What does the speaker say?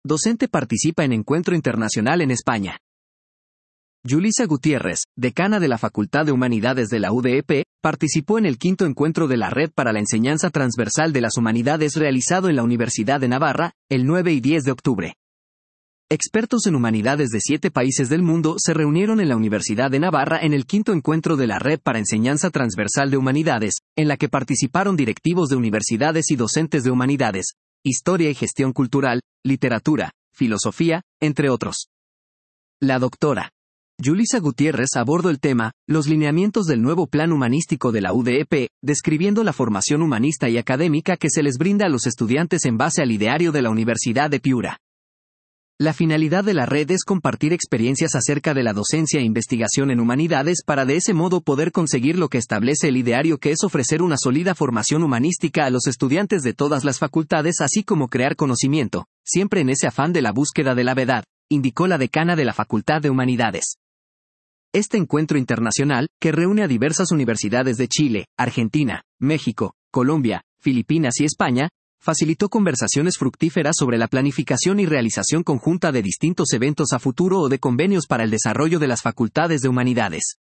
docente participa en encuentro internacional en España. Yulisa Gutiérrez, decana de la Facultad de Humanidades de la UDEP, participó en el 5º encuentro de la Red para la Enseñanza Transversal de las Humanidades realizado en la Universidad de Navarra, el 9 y 10 de octubre. Expertos en humanidades de 7 países del mundo se reunieron en la Universidad de Navarra en el 5º encuentro de la Red para Enseñanza Transversal de Humanidades, en la que participaron directivos de universidades y docentes de humanidades, historia y gestión cultural, literatura, filosofía, entre otros. La doctora Yulisa Gutiérrez abordó el tema, los lineamientos del nuevo plan humanístico de la UDEP, describiendo la formación humanista y académica que se les brinda a los estudiantes en base al ideario de la Universidad de Piura. La finalidad de la red es compartir experiencias acerca de la docencia e investigación en humanidades para de ese modo poder conseguir lo que establece el ideario, que es ofrecer una sólida formación humanística a los estudiantes de todas las facultades, así como crear conocimiento, siempre en ese afán de la búsqueda de la verdad, indicó la decana de la Facultad de Humanidades. Este encuentro internacional, que reúne a diversas universidades de Chile, Argentina, México, Colombia, Filipinas y España, facilitó conversaciones fructíferas sobre la planificación y realización conjunta de distintos eventos a futuro o de convenios para el desarrollo de las facultades de humanidades.